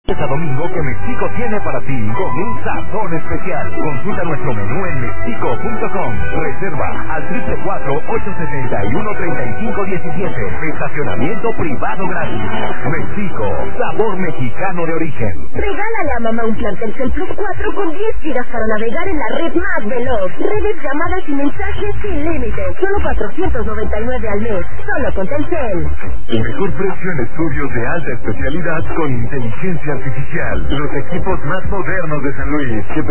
Este domingo que Mexico tiene para ti con un sazón especial. Consulta nuestro menú en mexico.com. Reserva al 444-871-3517. Estacionamiento privado gratis. Mexico, sabor mexicano de origen. Regálale a mamá un plan Telcel Plus 4 con 10 gigas para navegar en la red más veloz. Redes, llamadas y mensajes sin límite. Solo $499 al mes. Solo con Telcel. El mejor precio en estudios de alta especialidad con inteligencia artificial. Los equipos más modernos de San Luis.